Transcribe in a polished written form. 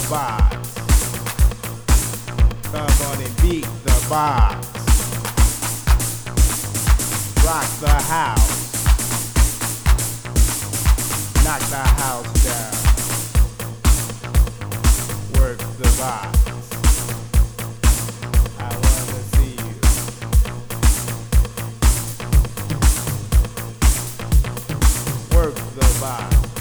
box. Come on and beat the box. Rock the house. Knock the house down. Work the box. I wanna see you. Work the box.